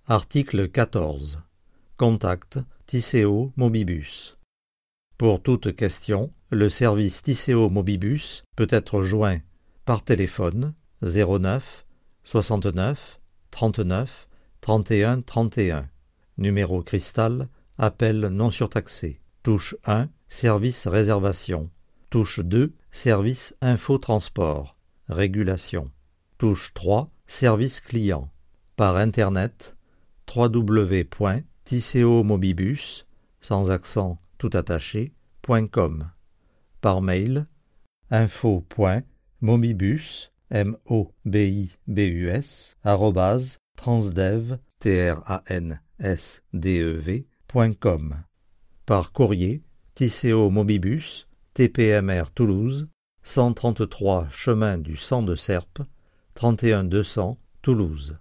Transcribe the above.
Article 14. Contact Tisséo Mobibus. Pour toute question, le service Tisséo Mobibus peut être joint par téléphone 09 69 39 31 31. Numéro cristal, appel non surtaxé. Touche 1, service réservation. Touche 2, service info-transport, régulation. Touche 3, service client. Par Internet, www.tisseomobibus, sans accent tout attaché.com. Par mail, info.mobibus, mobibus, @transdev.com. Par courrier, Tisséo Mobibus, TPMR Toulouse, 133 chemin du Sang de Serpe, 31 200 Toulouse.